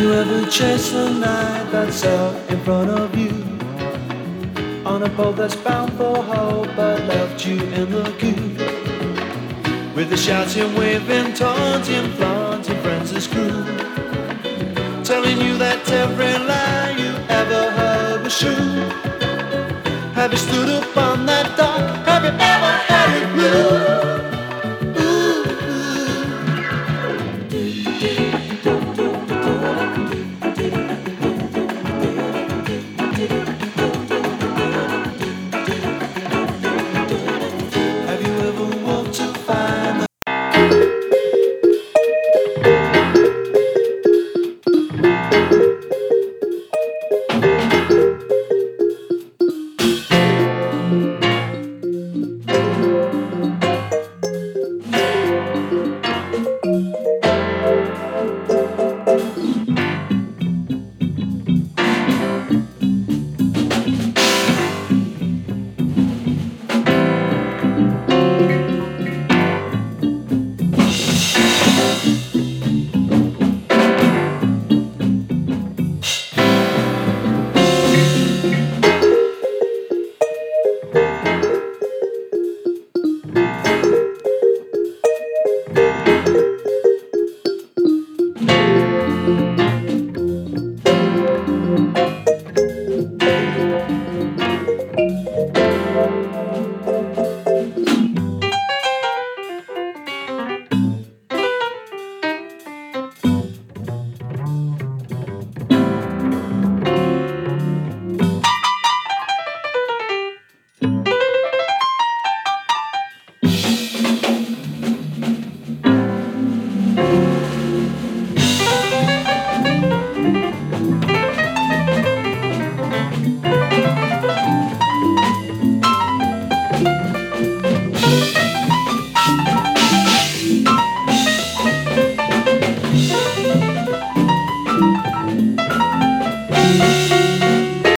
you ever chase the night that's out in front of you on a boat that's bound for hope but left you in the queue with the shouting, waving, taunting, flaunting friends as crew, telling you that every lie you ever heard was true? Have you stood up on that dock? Have you ever had it blue?